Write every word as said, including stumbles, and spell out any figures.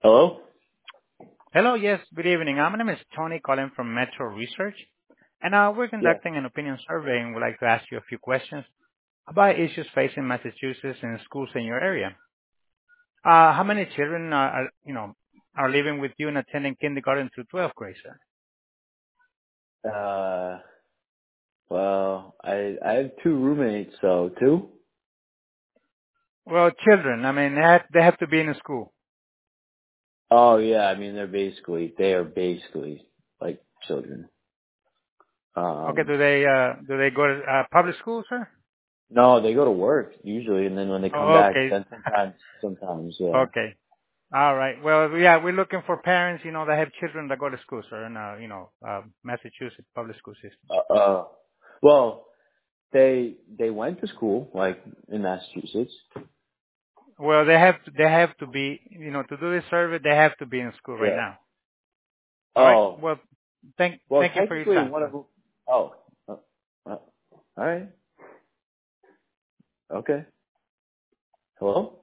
Hello? Hello, yes, good evening. Uh, My name is Tony calling from Metro Research, and uh, we're Yeah. conducting an opinion survey and would like to ask you a few questions about issues facing Massachusetts and schools in your area. Uh, how many children are, are, you know, are living with you and attending kindergarten through twelfth grade, sir? Uh, well, I I have two roommates, so two? Well, children, I mean, they have, they have to be in a school. Oh yeah, I mean they're basically they are basically like children. Okay, Um, do they, uh, do they go to uh, public school, sir? no, they go to work usually, and then when they come Oh, back, okay. then sometimes sometimes yeah. Okay. All right. Well, yeah, we're looking for parents, you know, that have children that go to school, sir, in, uh, you know, uh, Massachusetts public school system. Uh, uh well, they they went to school like in Massachusetts. Well, they have to, they have to be, you know, to do this survey, they have to be in school right Yeah. now. All right. Oh, Well, thank well, thank you for your technically time, one of sir. them. Oh, uh, uh, all right. Okay. Hello.